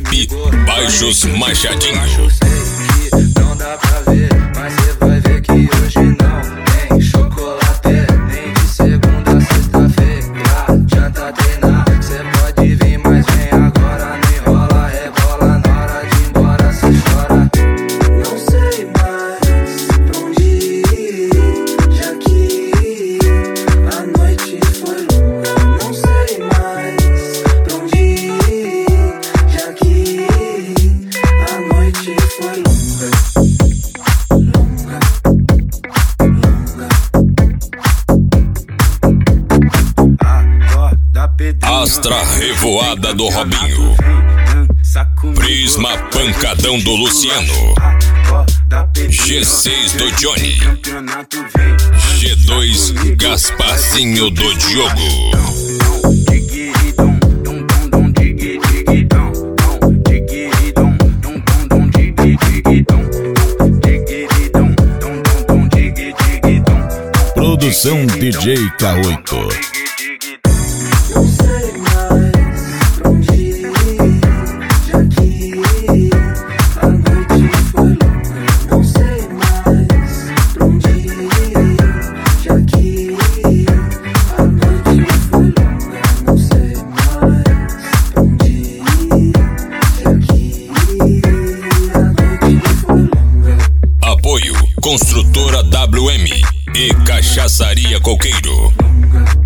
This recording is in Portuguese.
Felipe Baixos Machadinho. Não dá pra ver, mas cê vai ver que hoje não tem chocolate, nem de segunda a sexta-feira. Janta treinar, cê pode vir, mas vem agora. Não enrola, rebola, na hora de ir embora cê chora. Não sei mais pra onde ir, já que a noite foi longa. Não sei mais pra onde ir, já que a noite foi longa. Astra Revoada do Robinho. Prisma Pancadão do Luciano. G6 do Johnny. G2 Gasparzinho do Diogo. Produção DJ K8. Não sei mais pra onde ir, já que a noite foi longa. Não sei mais pra onde ir, já que a noite foi longa. Não sei mais pra onde ir, já que a noite foi longa. Apoio Construtora WM e Cachaçaria Coqueiro.